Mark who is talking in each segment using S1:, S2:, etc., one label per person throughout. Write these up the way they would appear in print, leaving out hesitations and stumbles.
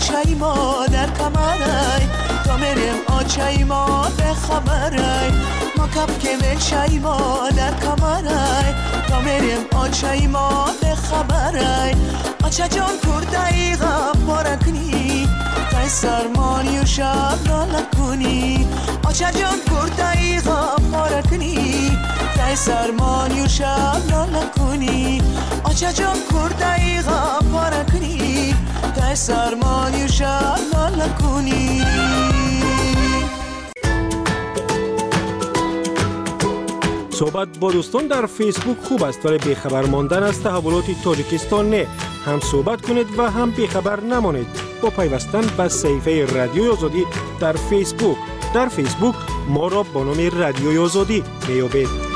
S1: آچای ما در کمرای تا میریم آچای ما به خبرای ما کپ که میچای ما در کمرای تا میریم آچای ما به خبرای آچا جان کردای غم پارکنی تای سرمانی و شب نالکنی آچا جان کردای غم پارکنی تای سرمانی و شب نالکنی آچا جان کردای غم پارکنی تای سرمانی و شب نالکنی.
S2: صحبت با دوستان در فیسبوک خوب است ولی بیخبر ماندن از تحولات تاجیکستان نه. هم صحبت کنید و هم بیخبر نمانید با پیوستن به صفحه رادیوی آزادی در فیسبوک. در فیسبوک ما را با نام رادیوی آزادی میابید.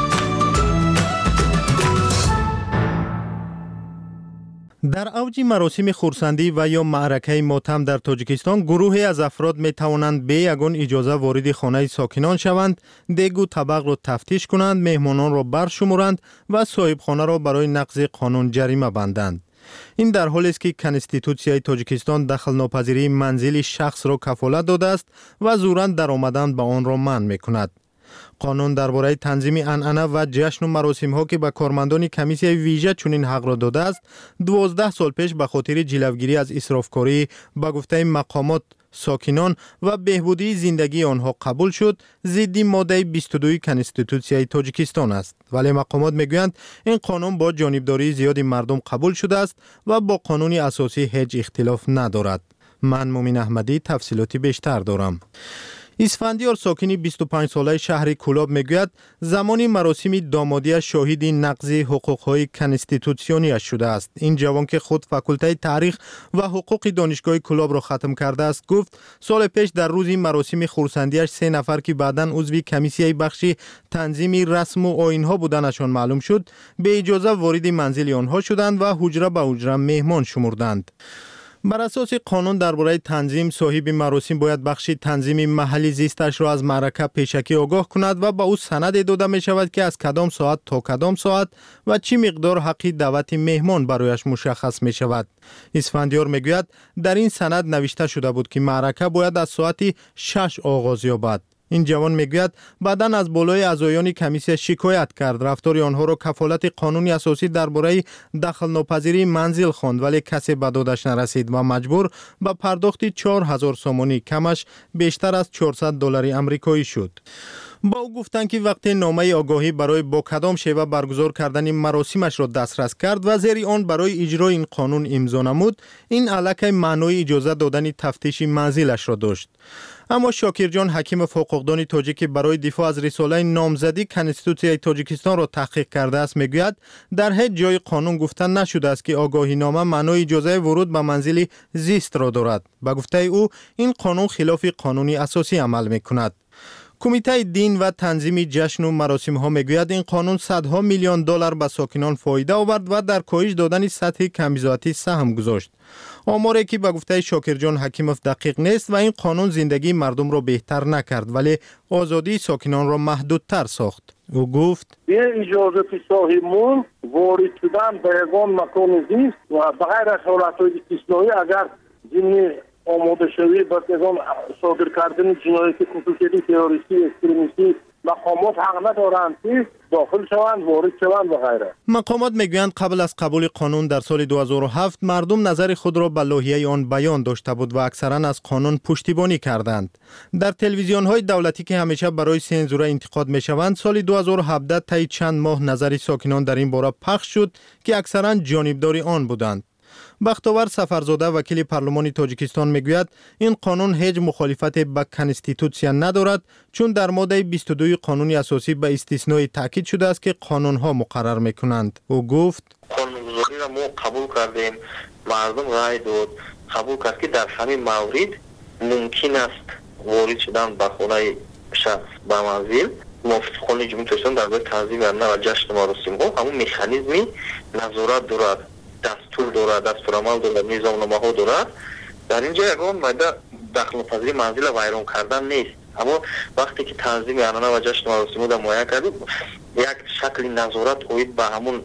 S2: در اوج مراسم خرسندی و یا معرکه ماتم در تاجیکستان گروهی از افراد می توانند به یگان اجازه وارد خانه ساکنان شوند، دیگ و طبق را تفتیش کنند، مهمانان را برشمارند و صاحب خانه را برای نقض قانون جریمه بندند. این در حالی است که کنستیتوسیای تاجیکستان دخل ناپذیری منزل شخص را کفالت داده است و زوراً در آمدن به آن را منع می‌کند. قانون درباره تنظیم عنعنه و جشن و مراسم ها که به کارمندان کمیسیون ویژه چنین حق را داده است 12 سال پیش به خاطر جلوگیری از اسرافکاری به گفته مقامات ساکنان و بهبودی زندگی آنها قبول شد، ضد ماده 22 کنستیتوسیای تاجیکستان است. ولی مقامات میگویند این قانون با جانبداری زیاد مردم قبول شده است و با قانون اساسی هیچ اختلاف ندارد. من مومن احمدی تفصیلاتی بیشتر دارم. اسفندیار ساکنی 25 ساله شهر کولاب میگوید زمانی مراسم دامادی شاهد نقض حقوق‌های کنستیتوسیونی شده است. این جوان که خود فاکولته تاریخ و حقوق دانشگاه کولاب را ختم کرده است گفت سال پیش در روز مراسم خرسندیش 3 نفر که بعداً عضو کمیسیه بخش تنظیم رسم و آیین‌ها بودنشان معلوم شد به اجازه وارد منزل آنها شدند و حجره به حجره مهمان شمردند. بر اساس قانون درباره تنظیم صاحب مراسم باید بخش تنظیم محلی زیستش را از معرکه پیشکی آگاه کند و به او سند داده می شود که از کدام ساعت تا کدام ساعت و چی مقدار حق دعوت مهمان برایش مشخص می شود. اسفندیار می گوید در این سند نوشته شده بود که معرکه باید از ساعت 6 آغاز یابد. این جوان میگوید بعداً از بالای اعضایان کمیسیون شکایت کرد، رفتار آنها را کفالت قانونی اساسی درباره دخل ناپذیری منزل خواند ولی کسی به دادش نرسید و مجبور به پرداخت 4000 سومانی کمش بیشتر از $400 آمریکایی شد. با او گفتند که وقتی نامه آگاهی برای با کدام شیوه برگزار کردن مراسمش را دسترس کرد و زیر آن برای اجرای این قانون امضا نمود، این علاقه معنای اجازه دادن تفتیش منزلش را داشت. اما شاکر جان حکیم حقوقدان تاجیک برای دفاع از رساله نامزدی کنستیتوسیای تاجیکستان را تحقیق کرده است میگوید در هیچ جای قانون گفته نشده است که آگاهی نامه معنای اجازه ورود به منزل زیست را دارد. به گفته او این قانون خلاف قانونی اساسی عمل میکند. کمیته دین و تنظیم جشن و مراسم ها میگوید این قانون صدها میلیون دلار به ساکنان فایده آورد و در کاهش دادن سطح کمیزاتی سهم گذاشت. آماری که به گفته شاکر جان حکیموف دقیق نیست و این قانون زندگی مردم را بهتر نکرد ولی آزادی ساکنان را محدودتر ساخت. او گفت
S3: این اجازه صاحبمون وارد شدن به یگان مکان زیست و بغیر از حالتهای استثنایی اگر جنی آماده شوی به یگان صادر کردن جنایت خصوصی تروریستی اکستریمیستی مقامات حق ندارند که داخل شوند وارد شوند و غیره.
S2: مقامات میگویند قبل از قبول قانون در سال 2007 مردم نظر خود را به لایحه آن بیان داشته بود و اکثرا از قانون پشتیبانی کردند. در تلویزیون های دولتی که همیشه برای سنزور انتقاد میشوند سال 2017 طی چند ماه نظر ساکنان در این باره پخش شد که اکثرا جانبدار آن بودند. بختاور سفرزاده وکیل پارلمان تاجیکستان میگوید این قانون هیچ مخالفت با کنستیتوسیا ندارد چون در ماده 22 قانون اساسی به استثنای تاکید شده است که قانون ها مقرر میکنند. او گفت
S4: قانونگذاری را ما قبول کردیم، مردم رای داد قبول کرد که در همین مورد ممکن است وارد شدن به خانه شخص به منزل موافقان جمهوری تاجیکستان درباره تنظیم عنعنه و جشن مراسم ها همون مکانیزمی نظارت دارد، دستور دارد، دستورالعمل دارد، نظامنامه ها دارد. در اینجا یگان ماده دخل ناپذیری منزل ویران کردن نیست، اما وقتی که تنظیم عنعنه و جشن مراسم ها معین کردیم یک شکل نظارت اوید به همون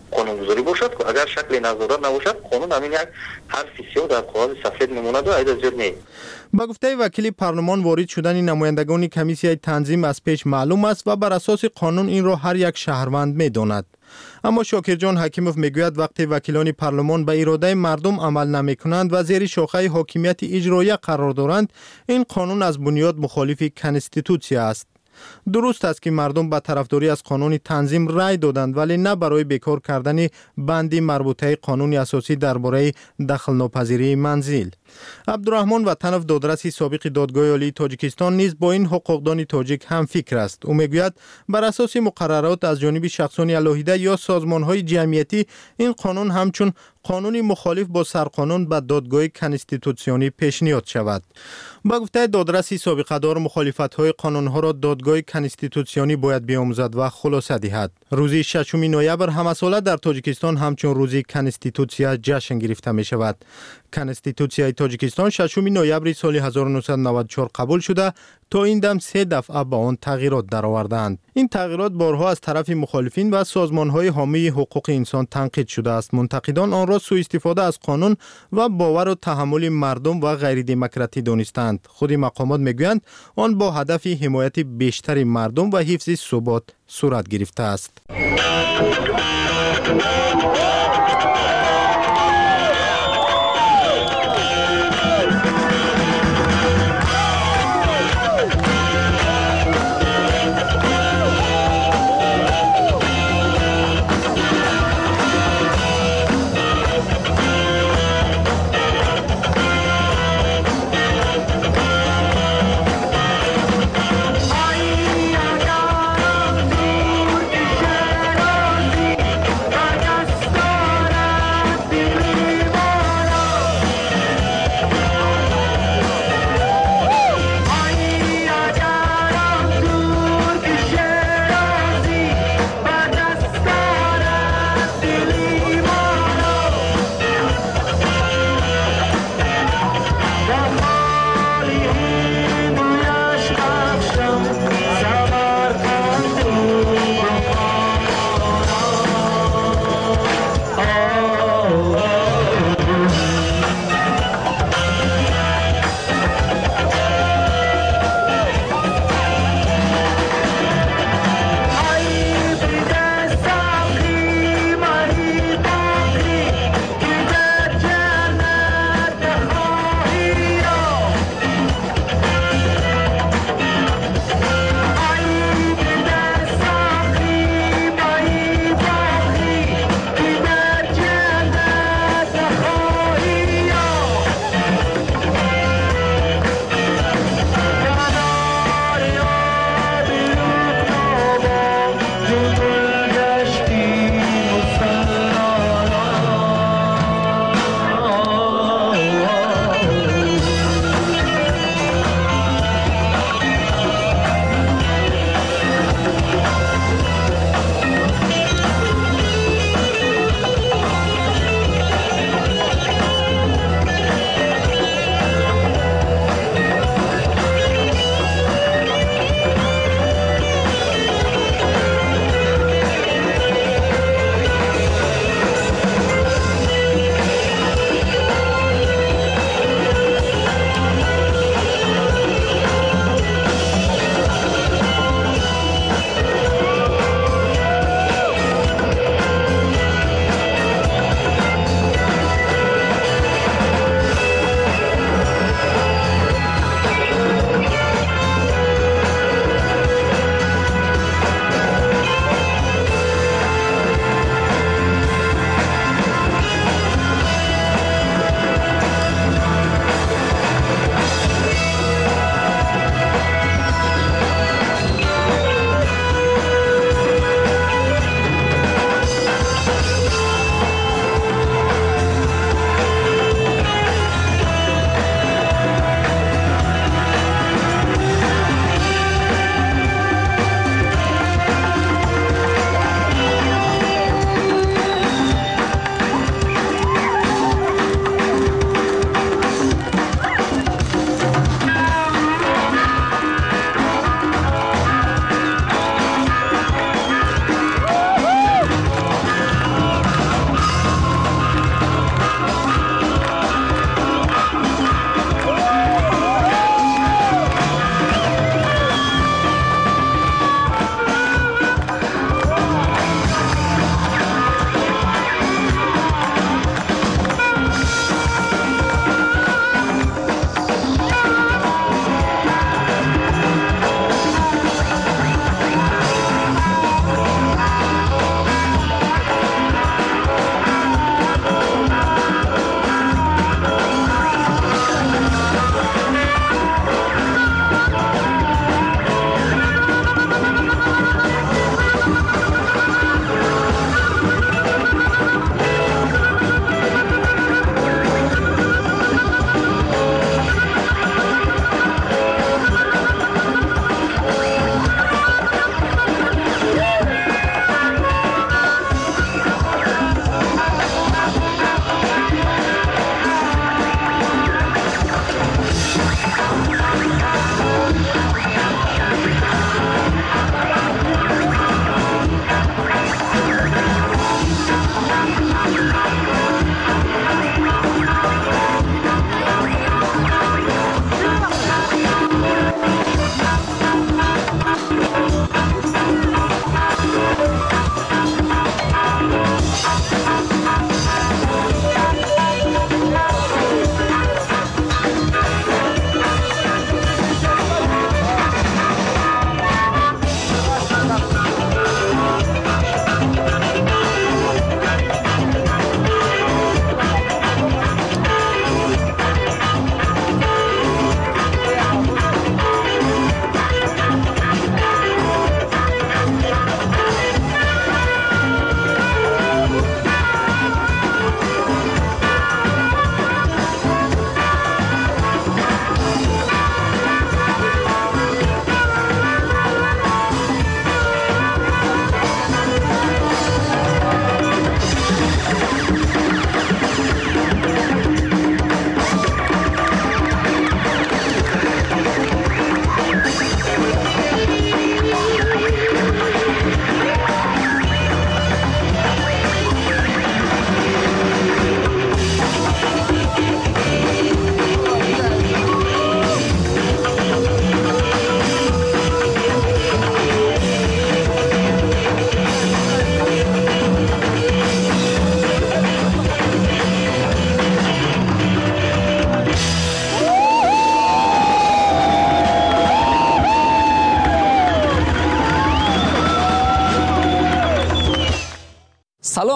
S4: قانونگذاری باشد که اگر شکل نظارت نباشد قانون همین یک حرف سیاه در کاغذ سفید میموند و ایده زیاد نیست.
S2: با گفته وکیل پارلمان وارد شدن نمایندگان کمیسیای تنظیم از پیش معلوم است و بر اساس قانون این را هر یک شهروند می‌داند. اما شاکرجان حکیموف میگوید وقتی وکیلان پارلمان به اراده مردم عمل نمی‌کنند و زیر شاخه حاکمیت اجرایی قرار دارند، این قانون از بنیاد مخالف کنستیتوسیا است. درست است که مردم به طرفداری از قانون تنظیم رای دادند، ولی نه برای بیکار کردن بندی مربوطه قانون اساسی درباره دخل ناپذیری منزل. عبدالرحمن وطنов دادرس سابق دادگاه عالی تاجیکستان نیز با این حقوقدان تاجیک هم فکر است. او میگوید بر اساس مقررات از جانب شخصان علاهیده یا سازمان‌های جمعیتی این قانون همچون قانونی مخالف با سرقانون به دادگاه کنستیتوسیونی پیشنهاد شود. با گفته دادرس سابقه‌دار مخالفت‌های قانون‌ها را دادگاه کنستیتوسیونی باید بیاموزد و خلاصه دهد. روز 6 نوامبر همساله در تاجیکستان همچون روز کنستیتوسیا جشن گرفته می شود. کنستیتوسیای تاجیکستان 6 نوامبر سال 1994 قبول شده تا این دم 3 دفعه با آن تغییرات درآوردند. این تغییرات بارها از طرف مخالفین و سازمان‌های حامی حقوق انسان تنقید شده است. منتقدان آن را سوء استفاده از قانون و باور و تحمل مردم و غیر دموکراتی دانستند. خود مقامات میگویند آن با هدف حمایت بیشتر مردم و حفظ ثبات صورت گرفته است.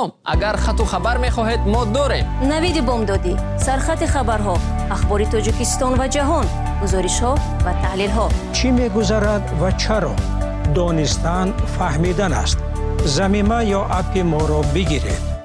S5: سلام، اگر خط و خبر می‌خواهید ما داریم.
S6: نوید بامدادی، سرخط خبرها، اخبار تاجیکستان و جهان، گزارش‌ها و تحلیل‌ها.
S7: چی می‌گذرد و چرا؟ دانستن فهمیدن است. زمینه یا اپ ما را بگیرید.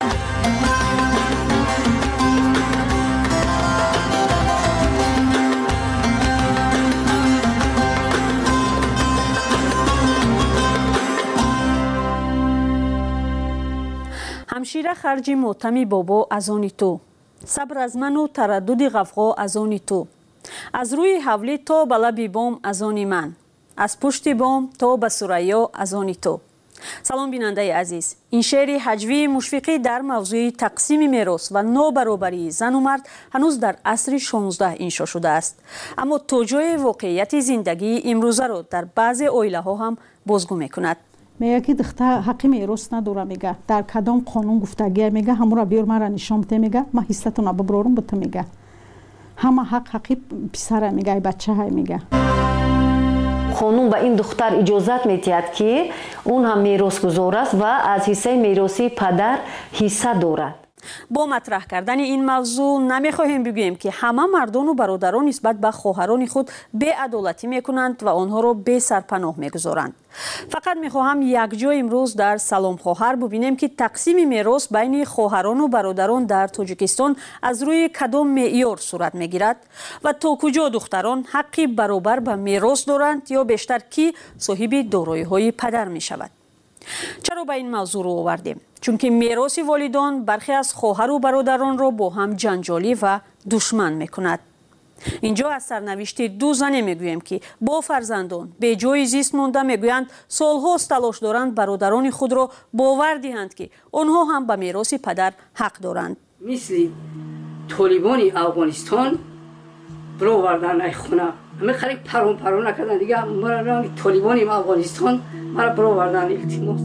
S8: همشیره خرجی ماتمی بابا از آنی تو، صبر از من و تردد غفغا از آنی تو، از روی حولی تا به لب بام از آنی من، از پشت بام تا به ثریا از آنی تو. سلام بیننده عزیز، این شعر هجوی مشفقی در موضوع تقسیم میراث و نابرابری زن و مرد هنوز در عصر 16 انشا شده است، اما توجیه واقعیت زندگی امروزه را در بعضی عائله ها هم بازگو میکند.
S9: میگه که دختر حقی میراث نداره، میگه در کدام قانون گفتگی، میگه همون را بیار مرا نشان بده، میگه من حصتون رو ببرم بده، میگه همه حقی پسر، میگه بچه های، میگه
S10: قانون به این دختر اجازت میدهد که اون هم میراث گزار است و از حصه میراثی پدر حصه دارد.
S8: با مطرح کردن این موضوع نمیخواهیم بگوییم که همه مردان و برادران نسبت به خواهران خود بی‌عدالتی میکنند و آنها را بی سرپناه میگذارند. فقط میخواهم یک جای امروز در سلام خواهر ببینیم که تقسیم میراث بین خواهران و برادران در تاجیکستان از روی کدام معیار صورت میگیرد و تا کجا دختران حقی برابر به میراث دارند یا بیشتر کی صاحب دارایی‌های پدر میشود. چرا به این موضوع رو آوردیم؟ چون که میراث والدان برخی از خواهر و برادران را با هم جنجالی و دشمن میکند. اینجا از سرنوشت دو زن میگوییم که با فرزندان به جای زیست مانده، میگویند سالهاست تلاش دارند برادران خود را باور دهند که آنها هم به میراث پدر حق دارند.
S11: مثل طالبان افغانستان برو آوردن ای خونه، همه خیلی پرون نکردن دیگه. مرا طالبان افغانستان مرا برو آوردن التماس.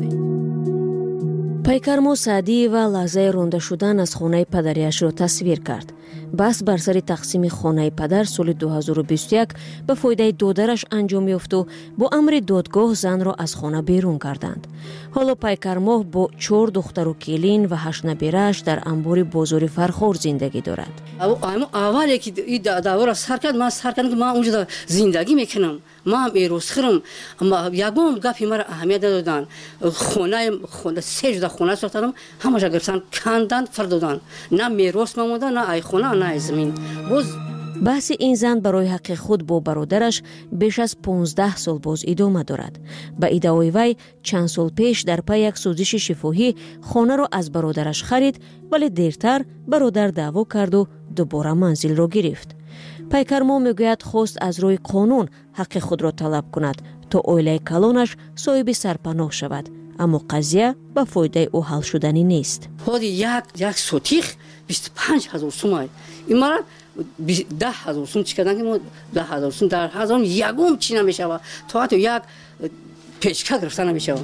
S6: پیکرمو سعدی و لحظه رونده شدن از خانه پدریش را تصویر کرد. بس بر سر تقسیم خانه پدر سال 2021 به فایده دادرش انجام یافت و با امر دادگاه زن را از خانه بیرون کردند. حالا پیکرمو با 4 دختر و کلین و 8 نبیره‌اش در انبار بازار فرخار زندگی دارد.
S11: اولی که این دعوا را سر کرد، من سر کردم که من اونجا زندگی میکنم، من میراث خورم، اما یگام گپی مرا اهمیت ندادن. خانه 3 خانه ساختم، همش گرفتن کندن فردادن، نه میراث ماندن، نه ای خانه نه زمین.
S6: بحث این زن برای حق خود با برادرش بیش از 15 سال باز ادامه دارد. به ادعای وی چند سال پیش در پی یک سوزش شفاهی خانه را از برادرش خرید، ولی دیرتر برادر دعوا کرد و دوباره منزل را گرفت. پیکرمو میگوید خواست از روی قانون حق خود را طلب کند تا عائله کلانش صاحب سرپناه شود، اما قضیه به فایده او حل شدنی نیست.
S11: خودی یک سوتیخ 25,000 سوم، این مرا 10,000 سوم چیکردن که ما 10,000 سوم در هزار یگم چی نمیشه، تا حتی یک پیشکه گرفتن نمیشه.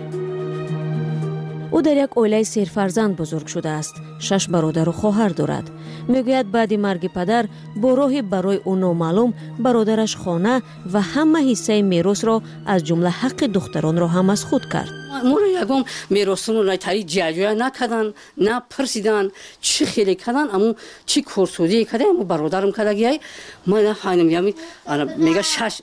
S6: او در یک عائله 3 فرزند بزرگ شده است. 6 برادر و خواهر دارد. میگوید بعد مرگ پدر با راهی برای او نامعلوم برادرش خانه و همه حصه میراث را از جمله حق دختران را هم از خود کرد.
S11: ما را یگم میراث رو نتاری جاجویا نکردن، نه پرسیدن چی خیلی کردن، اما چی کورسودی کردن، اما برادرم کردگی ما نفهمیدم. یعنی میگه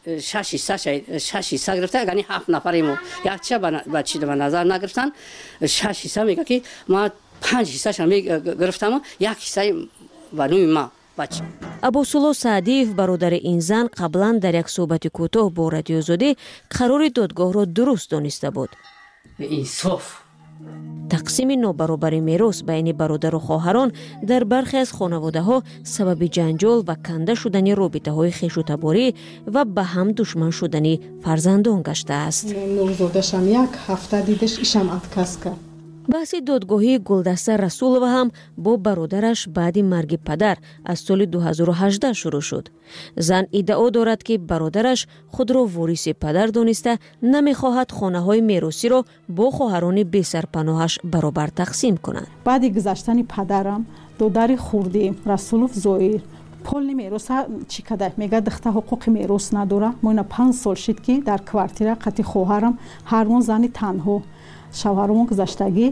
S11: 6 حصه گرفته، یعنی 7 نفریم، یک چه بچه به نظر نگرفتن. 6 حصه میگه که ما 5 حصه‌ش هم گرفتم، یک حصه برای ما بچه.
S6: ابوسولو سعدیف برادر این زن قبلا در یک صحبت کوتاه با رادیو زاده قرار دادگاه را درست دانسته بود.
S11: انصاف
S6: تقسیم نابرابری میراث بین برادر و خواهران در برخی از خانواده‌ها سبب جنجال و کنده شدن رابطه‌های خویش و تباری و به هم دشمن شدن فرزندان گشته است.
S9: نوزادشم یک هفته دیدش ایشم اتکاس کرد.
S6: بحث دادگاهی گلدسته رسولова هم با برادرش بعد مرگ پدر از سال 2018 شروع شد. زن ادعا دارد که برادرش خود را وارث پدر دانسته نمیخواهد خانه‌های میراثی را با خواهران بی سرپناهش برابر تقسیم کنند.
S9: بعد گذشتن پدرم دوداری خوردی رسولوف زویر پول میراث چی کده میگه دختر حقوق میراث نداره. ما 5 سال شد که در کوارتیر قطی خواهرم هر اون زنی تنها شوهرمون گذشتگی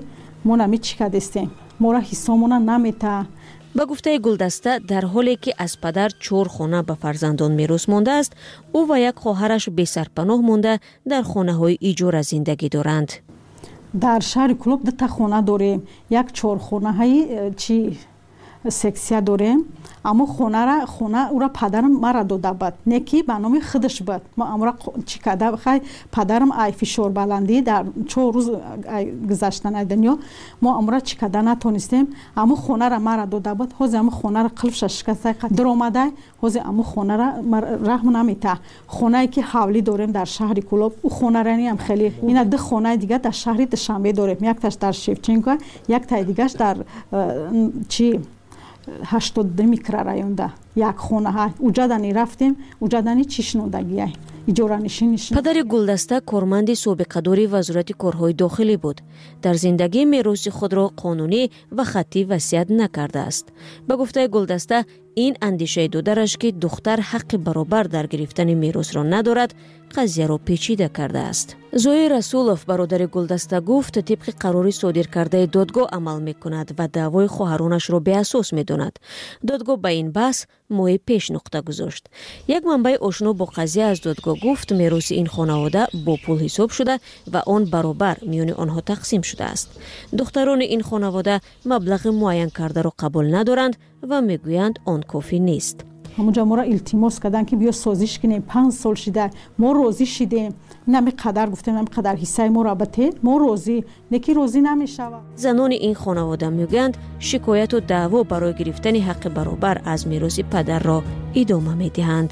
S9: мо нами чӣ кадистем мора ҳиссомона намета.
S6: ба гуфтаи Гулдаста дар ҳоле ки аз падар 4 хона ба фарзандон мерос мондааст, ӯ ва як хоҳараш бесарпаноҳ монда дар хонаҳои иҷора зиндагӣ доранд.
S9: дар шаҳри Кӯлоб 2 хона дорем, як 4 хонаҳои чи сексия дорем. аммо хона ура падарам мара дода буд, не ки ба номи худаш буд. мо амра чӣ када хай падарам ай фишорбаландӣ дар 4 рӯз гузаштанаи дунё мо амра чӣ када натонистем. аммо хонара мара дода буд. ҳозир аммо хонара қилфша шикастай дуромадай ҳозир аммо хонара раҳм намета. хонае ки ҳавлӣ дорем дар шаҳри Кӯлоб у хонарани ам хеле ина 2 хонаи дигар дар шаҳри Душанбе дорем, якташ дар Шевченко, яктаи дигаш дар чи 82 микрорайонда як хонаҳа уҷадани рафтем уҷадани чишнодагия иҷоранишиниш.
S6: падари Гулдаста корманди собиқадори вазорати корҳои дохилӣ буд. дар зиндагӣ мероси худро қонунӣ ва хаттӣ васият накардааст. ба гуфтаи Гулдаста ин андешаи додараш ки духтар ҳаққи баробар дар гирифтани меросро надорад қазияро печида кардааст. Зои Расулов бародари Гулдаста гуфт тибқи қарори содиркардаи додгоҳ амал мекунад ва даъвои хоҳаронашро беасос медонад. додгоҳ ба ин баҳс моҳи пеш нуқта гузошт. як манбаи ошно бо қазия аз додгоҳ гуфт мероси ин хонавода бо пул ҳисоб шуда ва он баробар миёни онҳо тақсим шудааст. духтарони ин хонавода маблағи муайян кардаро қабул надоранд ва мегӯянд он кофӣ нест.
S9: ҳамунҷа мора илтимос карданд ки биё созиш кинем 5 сол шида мо розӣ шидем нами қадар гуфтем нами қадар ҳиссаи моро бате мо розӣ неки розӣ намешавад.
S6: занони ин хонавода мегӯянд шикояту даъво барои гирифтани ҳаққи баробар аз мероси падарро идома медиҳанд.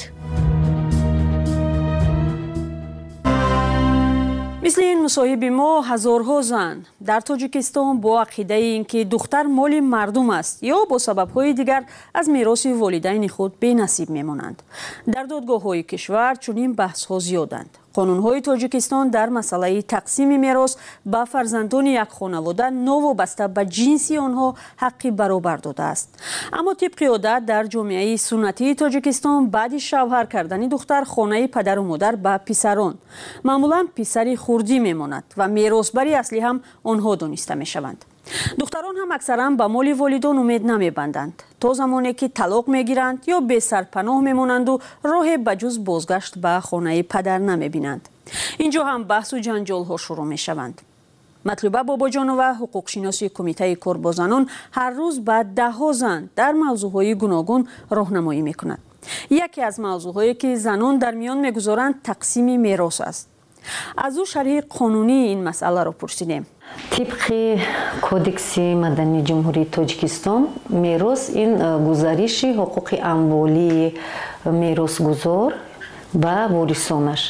S8: мисли ин мусоҳиби мо ҳазорҳо зан дар Тоҷикистон бо ақидаи ин ки духтар моли мардум аст ё бо сабабҳои дигар аз мероси волидайни худ бенасиб мемонанд. дар додгоҳҳои кишвар чунин баҳсҳо зиёданд. қонунҳои Тоҷикистон дар масъалаи тақсими мерос ба фарзандони як хонавода новобаста ба ҷинси онҳо ҳаққи баробар додааст. аммо тибқи одат дар ҷомеаи суннатии Тоҷикистон баъди шавҳар кардани духтар хонаи падару модар ба писарон маъмулан писари хурдӣ мемонад ва меросбари аслӣ ҳам онҳо дониста мешаванд. духтарон ҳам аксаран ба моли волидон умед намебанданд то замоне ки талоқ мегиранд ё бесарпаноҳ мемонанду роҳе ба ҷуз бозгашт ба хонаи падар намебинанд. инҷо ҳам баҳсу ҷанҷолҳо шурӯъ мешаванд. матлуба бобоҷонова ҳуқуқшиноси кумитаи кор бо занон ҳар рӯз ба даҳҳо зан дар мавзӯъҳои гуногун роҳнамоӣ мекунад. яке аз мавзӯъҳое ки занон дар миён мегузоранд тақсими мерос аст. аз ӯ шарҳи қонунии ин масъаларо пурсидем.
S10: тибқи кодекси мадании ҷумҳурии Тоҷикистон мерос ин гузариши ҳуқуқи амволии меросгузор ба ворисонаш.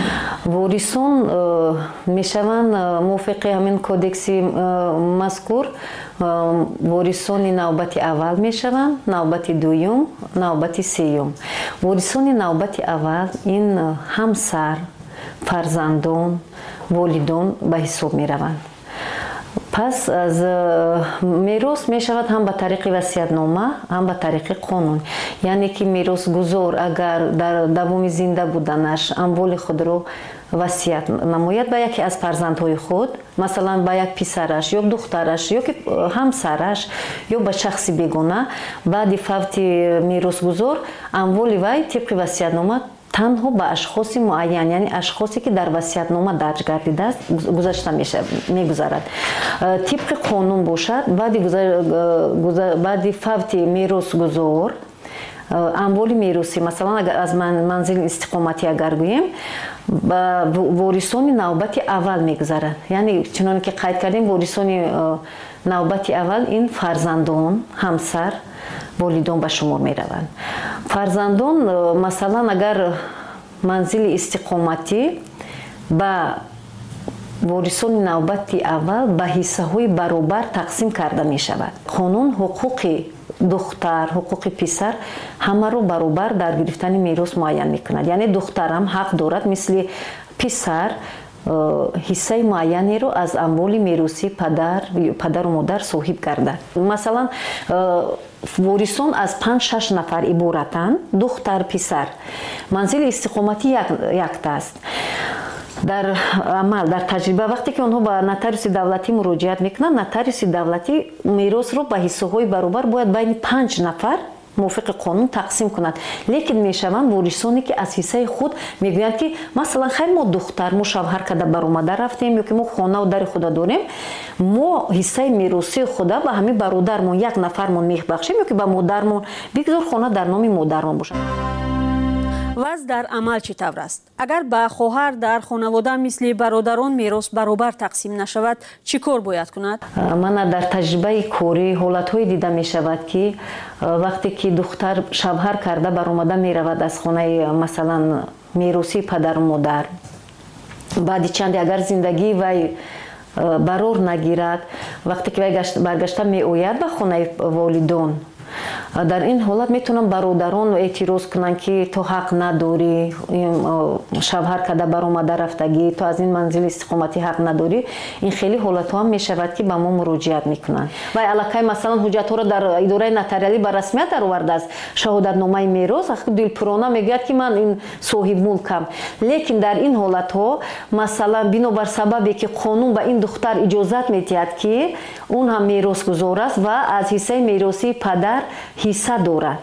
S10: ворисон мешаванд мувофиқи ҳамин кодекси мазкур ворисони навбати аввал мешаванд, навбати дуюм, навбати сеюм. ворисони навбати аввал ин ҳамсар, фарзандон, волидон ба ҳисоб мераванд. пас аз мерос мешавад ҳам ба тариқи васиятнома, ҳам ба тариқи қонун. яъне ки меросгузор агар дар давоми зинда буданаш амволи худро васият намояд ба яке аз фарзандҳои худ, масалан ба як писараш ё духтараш ё ки ҳамсараш ё ба шахси бегона, баъди фавти меросгузор амволи вай тибқи васиятнома танҳо ба ашхоси муайян, яъне ашхосе ки дар васиятнома дарҷ гардидааст гузашта мегузарад. тибқи қонун бошад баъди фавти меросгузор амволи меросӣ, масалан аз манзили истиқоматӣ агар гӯем ба ворисони навбати аввал мегузарад. яъне чуноне ки қайд кардем ворисони навбати аввал ин фарзандон, ҳамсар, волидон ба шумор мераванд. фарзандон масалан агар манзили истиқоматӣ ба ворисони навбати аввал ба ҳиссаҳои баробар тақсим карда мешавад. қонун ҳуқуқи духтар, ҳуқуқи писар ҳамаро баробар дар гирифтани мерос муайян мекунад. яъне духтарам ҳақ дорад мисли писар ҳиссаи муайянеро аз амволи меросӣ падару модар соҳиб гардад. масалан ворисон аз 5-6 нафар иборатанд, духтар, писар. манзили истиқоматӣ якта аст. дар амал дар таҷриба вақте ки онҳо ба нотариуси давлатӣ муроҷиат мекунанд, нотариуси давлатӣ меросро ба ҳиссаҳои баробар бояд байни 5 нафар мувофиқи қонун тақсим кунад. Лекин мешаванд ворисоне ки аз ҳиссаи худ мегӯянд ки масалан хайр мо духтар мо шавҳар карда баромада рафтем ё ки мо хонаву дари худа дорем, мо ҳиссаи меросии худа ба ҳамин бародармон як нафармон мебахшем ё ки ба модармон бигзор хона дар номи модармон бошад.
S8: ваз дар амал чӣ тавр аст? агар ба хоҳар дар хонавода мисли бародарон мерос баробар тақсим нашавад, чӣ кор бояд кунад?
S10: мана дар таҷрибаи корӣ ҳолатҳое дида мешавад ки вақте ки духтар шавҳар карда баромада меравад аз хонаи масалан меросии падару модар, баъди чанде агар зиндагии вай барор нагирад, вақте ки вай баргашта меояд ба хонаи волидон, дар ин ҳолат метавонанд бародарон эътироз кунанд ки то ҳақ надорӣ, шавҳар карда баромада рафтагӣ, то аз ин манзили истиқоматӣ ҳақ надорӣ. Ин хеле ҳолатҳо ҳам мешавад ки ба мо муроҷиат мекунанд. Вай аллакай масалан ҳуҷҷатҳоро дар идораи нотариалӣ ба расмият даровардааст, шаҳодатномаи мерос, дилпурона мегӯяд ки ман ин соҳибмулкам. Лекин дар ин ҳолатҳо масалан бинобар сабабе ки қонун ба ин духтар иҷозат медиҳад ки он ҳам меросгузор аст ва аз ҳиссаи меросии падар ҳисса дорад,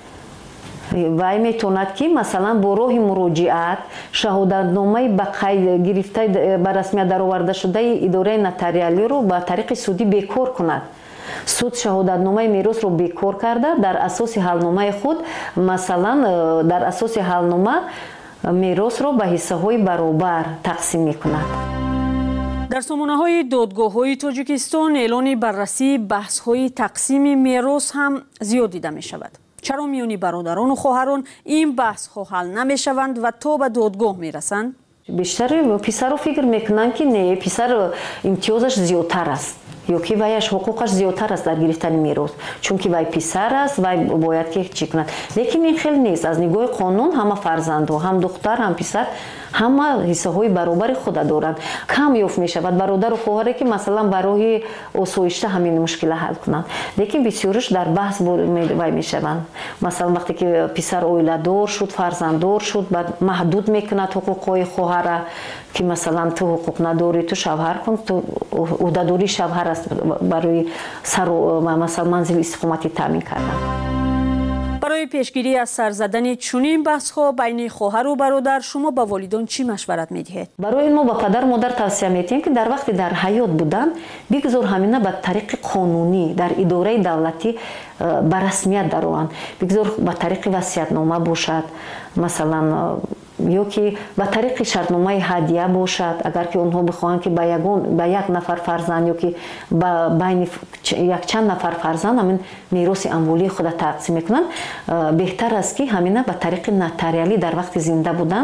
S10: вай метавонад ки масалан бо роҳи муроҷиат шаҳодатномаи ба қайд гирифта ба расмият даровардашудаи идораи нотариалиро ба тариқи судӣ бекор кунад. суд шаҳодатномаи меросро бекор карда дар асоси ҳалномаи худ масалан дар асоси ҳалнома меросро ба ҳиссаҳои баробар тақсим мекунад.
S8: дар сомонаҳои додгоҳҳои Тоҷикистон эълони баррасии баҳсҳои тақсими мерос ҳам зиёд дида мешавад. чаро миёни бародарону хоҳарон ин баҳсҳо ҳал намешаванд ва то ба додгоҳ мерасанд?
S10: бештари писаро фикр мекунанд ки не, писар имтиёзаш зиёдтар аст ё ки ваяш ҳуқуқаш зиёдтар аст дар гирифтани мерос, чунки вай писар аст, вай бояд ки чӣ кунад. Лекин ин хел нест. Аз нигоҳи қонун ҳама фарзандҳо, ҳам духтар, ҳам писар ҳама ҳиссаҳои баробари худа доранд. кам ёфт мешавад бародару хоҳаре ки масалан ба роҳи осоишта ҳамин мушкила ҳал кунанд. Лекин бисёриш дар баҳс вай мешаванд. Масалан вақте ки писар оиладор шуд, фарзанддор шуд, баъд маҳдуд мекунад ҳуқуқҳои хоҳара ки масалан ту ҳуқуқ надорӣ, ту шавҳар кун, ту ӯҳдадории шавҳар аст барои масалан манзили истиқоматӣ таъмин кардан.
S8: барои пешгирӣ аз сар задани чунин баҳсҳо байни хоҳару бародар шумо ба волидон чӣ машварат медиҳед?
S10: барои мо ба падару модар тавсия медиҳем ки дар вақти дар ҳаёт буданд бигзор ҳамина ба тариқи қонунӣ дар идораи давлатӣ ба расмият дароранд. бигзор ба тариқи васиятнома бошад, масалан ё ки ба тариқи шартномаи ҳадия бошад, агар ки онҳо бихоҳанд ки ба як нафар фарзанд ё ки ба байни якчанд нафар фарзанд ҳамин мероси амволии худа тақсим мекунанд, беҳтар аст ки ҳамина ба тариқи нотариалӣ дар вақти зинда будан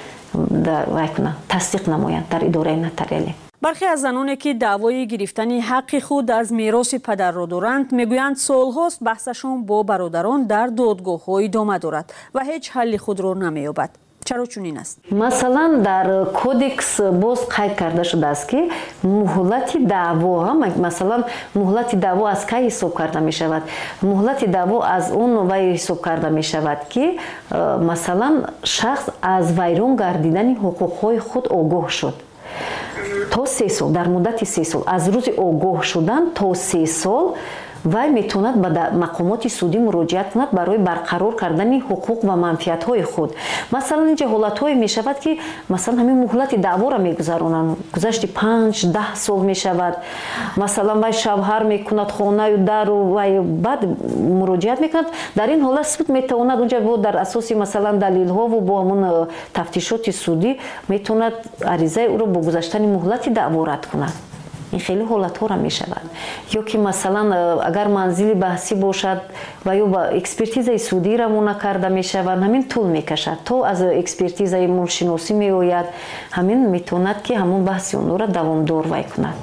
S10: тасдиқ намоянд дар идораи нотариалӣ.
S8: бархе аз заноне ки даъвои гирифтани ҳаққи худ аз мероси падарро доранд мегӯянд солҳост баҳсашон бо бародарон дар додгоҳҳо идома дорад ва ҳеҷ ҳалли худро намеёбад. чаро чунин аст?
S10: масалан дар кодекс боз қайд карда шудааст ки муҳлати даъво, масалан муҳлати даъво аз кай ҳисоб карда мешавад? муҳлати даъво аз он вай ҳисоб карда мешавад ки масалан шахс аз вайрон гардидани ҳуқуқҳои худ огоҳ шуд то 3 сол, дар муддати 3 сол, аз рӯзи огоҳ шудан то 3 сол вай метавонад ба мақомоти судӣ муроҷиат кунад барои барқарор кардани ҳуқуқ ва манфиатҳои худ. масалан инҷа ҳолатҳое мешавад ки масалан ҳамин муҳлати даъворо мегузаронанд, гузашти 5-10 сол мешавад. масалан вай шавҳар мекунад хонаю дару вай баъд муроҷиат мекунад. дар ин ҳолат суд метавонад унҷа бо дар асоси масалан далилҳову бо ҳамун тафтишоти судӣ метавонад аризаи ӯро бо гузаштани муҳлати даъво рад кунад. ин хеле ҳолатҳоро мешавад. ё ки масалан агар манзили баҳсӣ бошад ва ё ба экспертизаи судӣ равона карда мешавад, ҳамин тӯл мекашад то аз экспертизаи мулкшиносӣ меояд, ҳамин метавонад ки ҳамон баҳси онро давомдор вай кунад.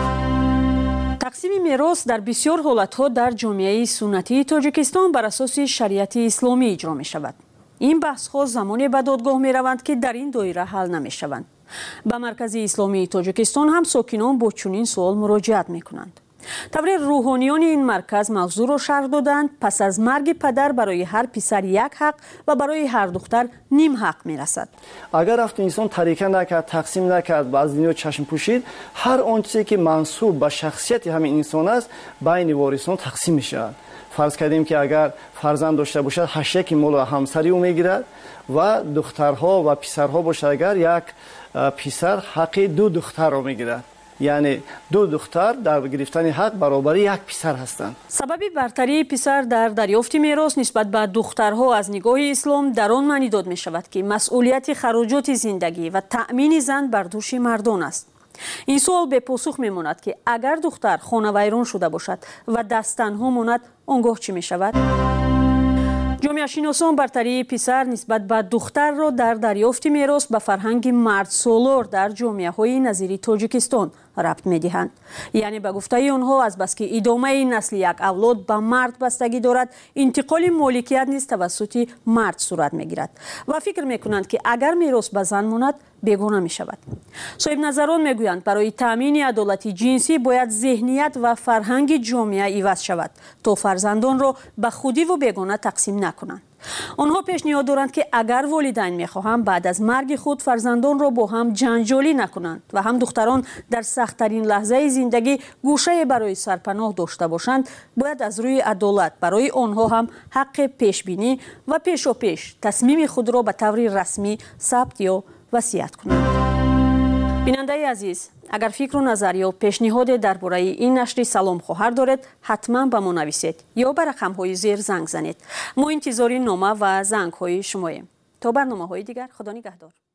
S8: тақсими мерос дар бисёр ҳолатҳо дар ҷомеаи суннатии Тоҷикистон бар асоси шариати исломӣ иҷро мешавад. ин баҳсҳо замоне ба додгоҳ мераванд ки дар ин доира ҳал намешаванд. ба маркази исломии Тоҷикистон ҳам сокинон бо чунин суол муроҷиат мекунанд. тавре рӯҳониёни ин марказ мавзӯъро шарҳ доданд. пас аз марги падар барои ҳар писар як ҳақ ва барои ҳар духтар ним ҳақ мерасад.
S12: агар рафту инсон тарика накард, тақсим накард ва аз дунё чашм пӯшид, ҳар он чизе ки мансуб ба шахсияти ҳамин инсон аст байни ворисон тақсим мешавад. фарз кардем ки агар фарзанд дошта бошад 8 моло ҳамсари ӯ мегирад ва духтарҳо ва писарҳо бошад, агар як писар ҳаққи 2 духтарро мегирад. яъне 2 духтар дар гирифтани ҳақ баробари як писар ҳастанд.
S8: сабаби бартарии писар дар дарёфти мерос нисбат ба духтарҳо аз нигоҳи ислом дар он маънӣ дод мешавад ки масъулияти хароҷоти зиндагӣ ва таъмини зан бар дӯши мардон аст. ин суол бепосух мемонад ки агар духтар хонавайрон шуда бошад ва дасттанҳо монад, он гоҳ чӣ мешавад? ҷомеашиносон бартарии писар нисбат ба духтарро дар дарёфти мерос ба фарҳанги мардсолор дар ҷомеаҳои назири Тоҷикистон рабт медиҳанд. яъне ба гуфтаи онҳо азбаски идомаи насли як авлод ба мард бастагӣ дорад, интиқоли моликият низ тавассути мард сурат мегирад ва фикр мекунанд ки агар мерос ба зан монад, бегона мешавад. соҳибназарон мегӯянд, барои таъмини адолати ҷинсӣ бояд зеҳният ва фарҳанги ҷомеа иваз шавад, то фарзандонро ба худиву бегона тақсим накунанд. онҳо пешниҳод доранд ки агар волидайн мехоҳанд баъд аз марги худ фарзандонро бо ҳам ҷанҷолӣ накунанд ва ҳам духтарон дар сахттарин лаҳзаи зиндагӣ гӯшае барои сарпаноҳ дошта бошанд, бояд аз рӯи адолат барои онҳо ҳам ҳаққи пешбинӣ ва пешопеш тасмими худро ба таври расмӣ сабт ё васият кунанд. бинандаи азиз, агар фикру назар ё пешниҳоде дар бораи ин нашри Салом хоҳар доред, ҳатман ба мо нависед ё ба рақамҳои зер занг занед. мо интизори нома ва зангҳои шумоем. то барномаҳои дигар, худо нигаҳдор.